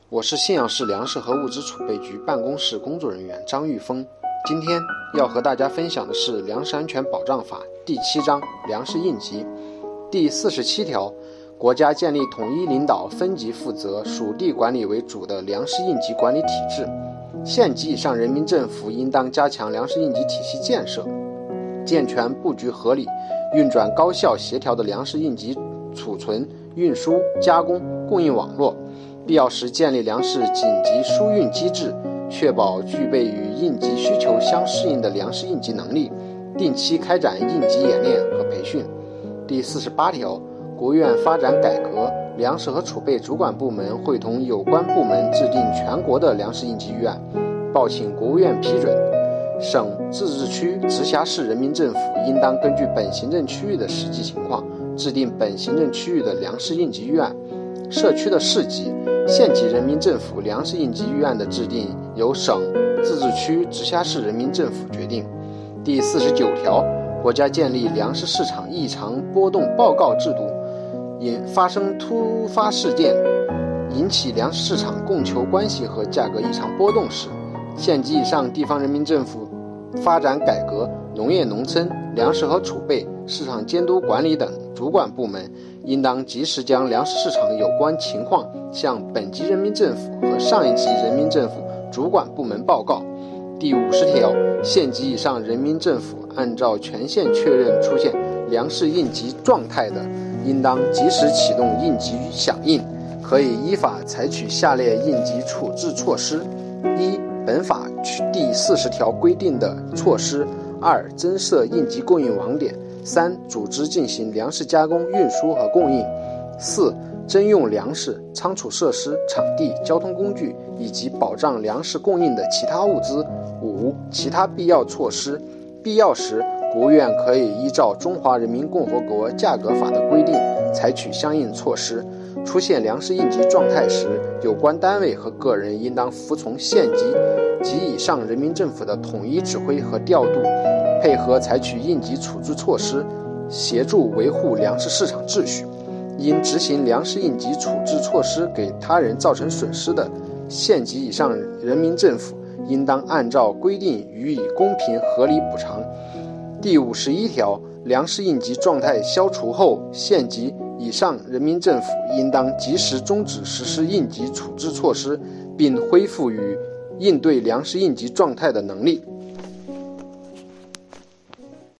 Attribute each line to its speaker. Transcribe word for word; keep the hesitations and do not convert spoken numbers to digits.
Speaker 1: 我是信阳市粮食和物资储备局办公室工作人员张玉峰。今天要和大家分享的是《粮食安全保障法》第七章粮食应急第四十七条，国家建立统一领导、分级负责、属地管理为主的粮食应急管理体制。县级以上人民政府应当加强粮食应急体系建设，健全布局合理、运转高效协调的粮食应急储存、运输、加工、供应网络，必要时建立粮食紧急输运机制，确保具备与应急需求相适应的粮食应急能力，定期开展应急演练和培训。第四十八条，国务院发展改革粮食和储备主管部门会同有关部门制定全国的粮食应急预案，报请国务院批准。省、自治区、直辖市人民政府应当根据本行政区域的实际情况，制定本行政区域的粮食应急预案。社区的市级、县级人民政府粮食应急预案的制定由省、自治区、直辖市人民政府决定。第四十九条，国家建立粮食市场异常波动报告制度，因发生突发事件引起粮食市场供求关系和价格异常波动时，县级以上地方人民政府发展改革、农业农村、粮食和储备、市场监督管理等主管部门应当及时将粮食市场有关情况向本级人民政府和上一级人民政府主管部门报告。第五十条，县级以上人民政府按照全县确认出现粮食应急状态的，应当及时启动应急响应，可以依法采取下列应急处置措施：一、本法第四十条规定的措施；二、增设应急供应网点；三、组织进行粮食加工、运输和供应；四、征用粮食、仓储设施、场地、交通工具以及保障粮食供应的其他物资；五、其他必要措施。必要时，国务院可以依照《中华人民共和国价格法》的规定采取相应措施。出现粮食应急状态时，有关单位和个人应当服从县级及以上人民政府的统一指挥和调度，配合采取应急处置措施，协助维护粮食市场秩序。因执行粮食应急处置措施给他人造成损失的，县级以上人民政府应当按照规定予以公平合理补偿。第五十一条，粮食应急状态消除后，县级以上人民政府应当及时终止实施应急处置措施，并恢复与应对粮食应急状态的能力。